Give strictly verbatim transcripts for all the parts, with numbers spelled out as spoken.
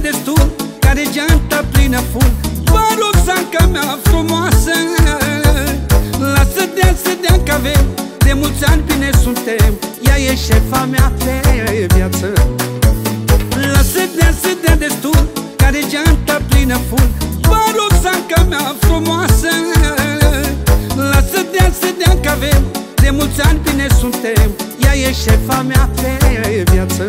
destul, care geanta plină full. Vă rog, zanca mea frumoasă, lasă dea să dea că avem de mulți ani bine suntem. Ea e șefa mea pe viață. Lasă dea să dea destul, care geanta plină full. Vă rog, zanca mea frumoasă, lasă dea să dea că avem de mulți ani bine suntem. Ea e șefa mea pe viață.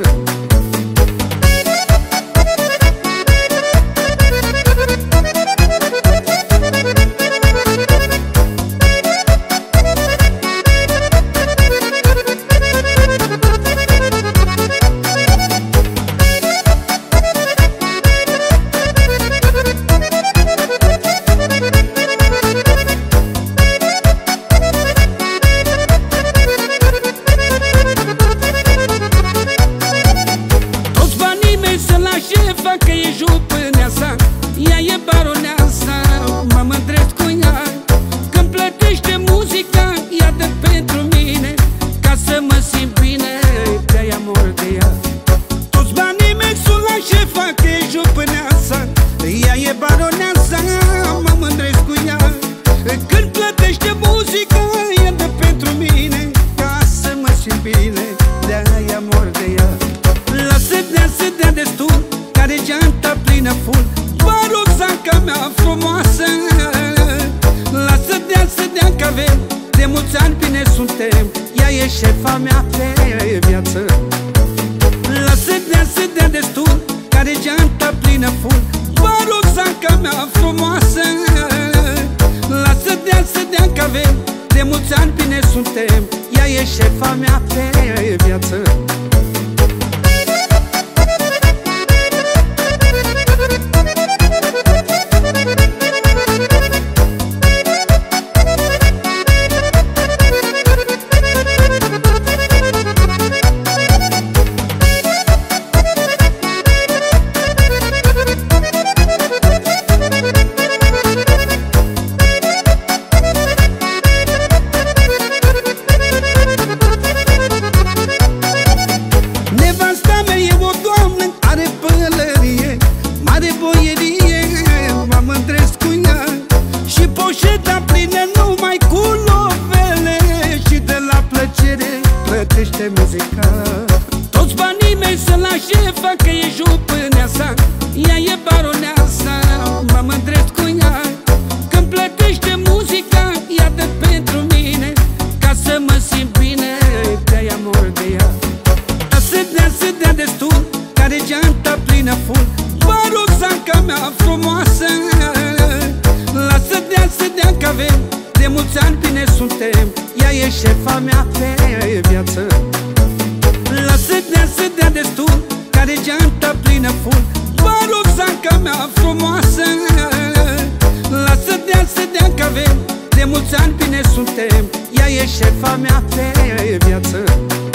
Șefa că e jupâneasa, ea e baroneasa, mă mândresc cu ea. Când plătește muzica, ea dă pentru mine, ca să mă simt bine, de-aia mor de ea. Toți banii mei sunt la șefa că e jupâneasa, ea e baroneasa, mă mândresc cu ea. Când plătește muzica, ea dă pentru mine, ca să mă simt bine, de-aia mor de ea. Lasă dea să dea destul, care geanta plină full. Vă rog, zanca mea frumoasă, lasă dea să dea că avem de mulți ani bine suntem. Ea e șefa mea pe viață. Lasă dea să dea destul, care geanta plină full. Vă rog, zanca mea frumoasă, lasă dea să dea că avem de mulți ani bine suntem. Ea e șefa mea pe viață. Poșeta plină numai cu lovele, și de la plăcere plătește muzica. Toți banii mei sunt la șefa că e jupâneasa, ea e baroneasa, mă mândresc cu ea. Când plătește muzica, ea dă pentru mine, ca să mă simt bine, de-aia mor de ea. Lasă dea să dea destul, care geanta plină full. Vă rog, zanca mea frumoasă, lasă dea să dea că avem de mulți ani bine suntem. Ea e șefa mea pe viață. Lasă dea să dea destul, care geanta plină full. Vă rog, zanca mea frumoasă, lasă dea să dea că avem de mulți ani bine suntem. Ea e șefa mea pe viață.